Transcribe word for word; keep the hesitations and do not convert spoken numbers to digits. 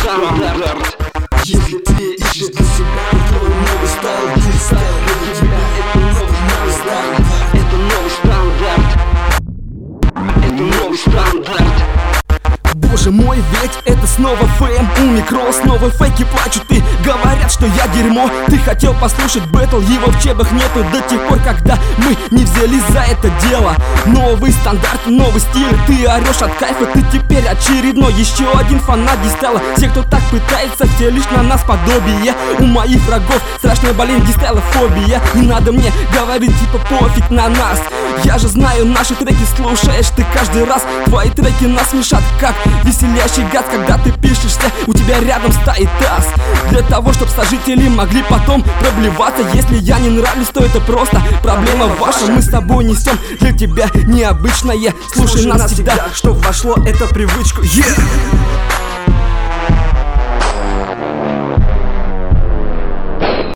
стандарт. Если ты ищешь для себя такой новый стайл, ты стайл, для тебя это новый, новый стандарт. Это новый стандарт. Это новый стандарт. Боже мой, ведь это снова фэм. У микро снова фейки плачут и говорят, что я дерьмо. Ты хотел послушать бэтл, его в чебах нету до тех пор, когда мы не взялись за это дело. Новый стандарт, новый стиль, ты орешь от кайфа, ты теперь очередной, еще один фанат дистайла. Все, кто так пытается, все лишь на нас подобие. У моих врагов страшная болезнь дистайлофобия. Не надо мне говорить типа пофиг на нас. Я же знаю, наши треки слушаешь ты каждый раз. Твои треки нас смешат, как веселящий газ, когда ты пишешься, у тебя рядом стоит таз. Для того, чтобы сожители могли потом проблеваться. Если я не нравлюсь, то это просто проблема ваша. Мы с тобой несем для тебя необычное. Слушай, Слушай нас всегда, чтоб вошло это привычку. Yeah!